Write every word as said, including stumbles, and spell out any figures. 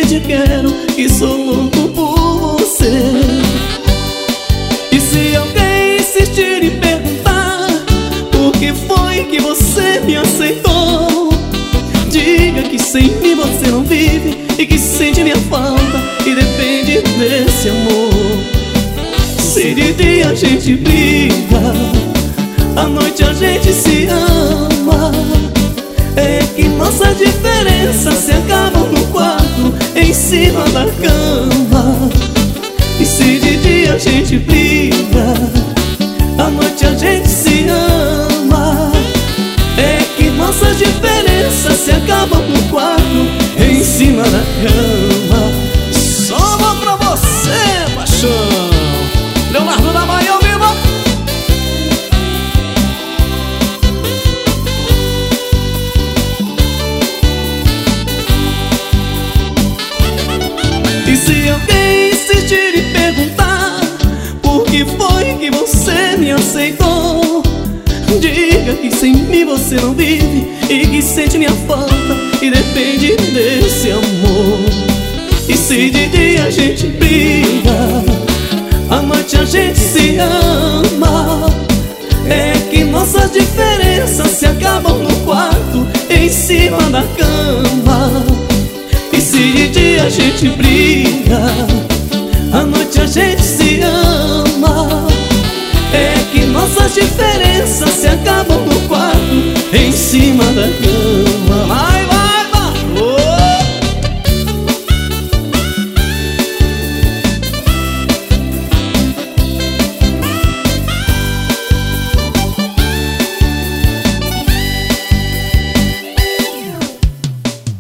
te quero, que sou louco por você. E se alguém insistir em perguntar por que foi que você me aceitou, diga que sem mim você não vive e que sente minha falta e depende desse amor. Se de dia a gente briga, à noite a gente se ama, é que nossas diferenças se acabam no quarto, em cima da cama. E se de dia a gente briga, à noite a gente se ama, é que nossas diferenças se acabam no quarto, em cima da cama. Só vou pra você, paixão. Leonardo da Bahia ao vivo. E se alguém insistir em perguntar por que foi que você me aceitou, diga que sem mim você não vive e que sente minha falta e depende desse amor. E se de dia a gente briga, à noite a gente se ama, é que nossas diferenças se acabam no quarto, em cima da cama. E se de dia a gente briga, à noite a gente se ama, é que nossas diferenças se acabam no quarto, em cima da cama.